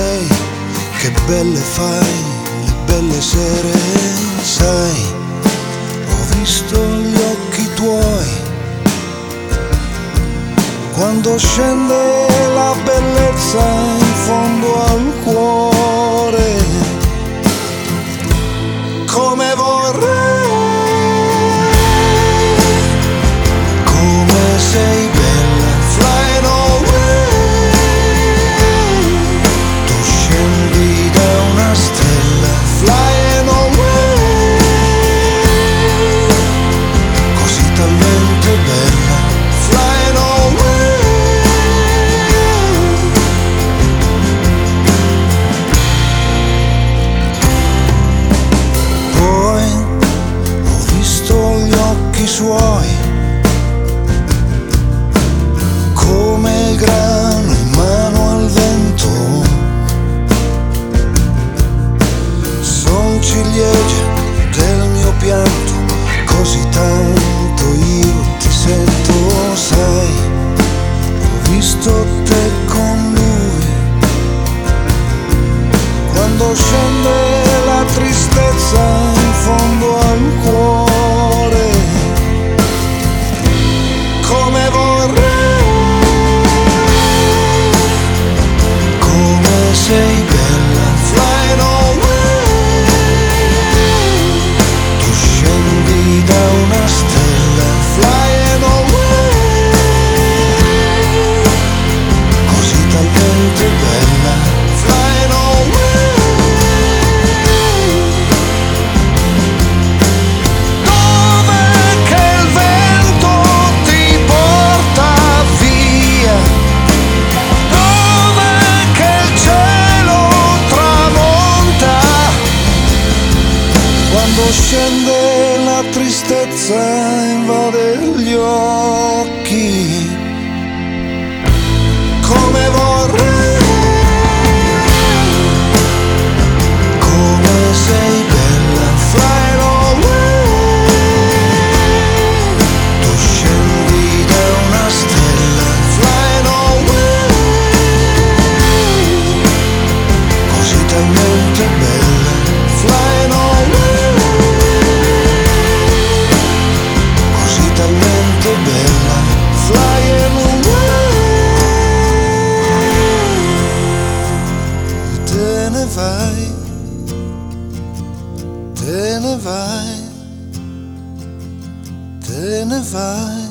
sei, che belle fai le belle sere, sai, ho visto gli occhi tuoi quando scende la bellezza in fondo al cuore, come vorrei, come sei bella, flying away, tu scendi da una stella, flying away, così talmente bella, flying away. Poi ho visto gli occhi suoi come il grano in mano al vento, son ciliegie del mio pianto, così tanto io ti sento, sai, ho visto te con lui, quando scende la tristezza in fondo al cuore, come vorrei, come sei bella, flying away, tu scendi da una stella, flying away, così talmente bella, flying away. Dove che il vento ti porta via, dove che il cielo tramonta, quando scende la tristezza invade gli occhi, come vorrei, come sei bella, flying away, tu scendi da una stella, flying away, così talmente bella, flying away, così talmente bella, flying away. Te ne vai, te ne vai, te ne vai.